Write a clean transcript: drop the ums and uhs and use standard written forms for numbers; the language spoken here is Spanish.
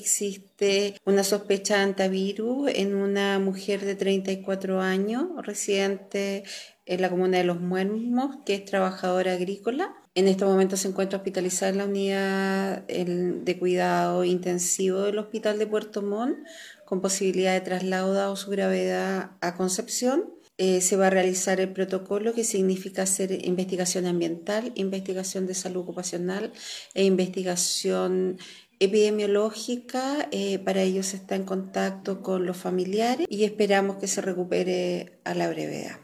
Existe una sospecha de antivirus en una mujer de 34 años, residente en la comuna de Los Muermos, que es trabajadora agrícola. En este momento se encuentra hospitalizada en la unidad de cuidado intensivo del Hospital de Puerto Montt, con posibilidad de traslado dado su gravedad a Concepción. Se va a realizar el protocolo, que significa hacer investigación ambiental, investigación de salud ocupacional e investigación epidemiológica. Para ello se está en contacto con los familiares y esperamos que se recupere a la brevedad.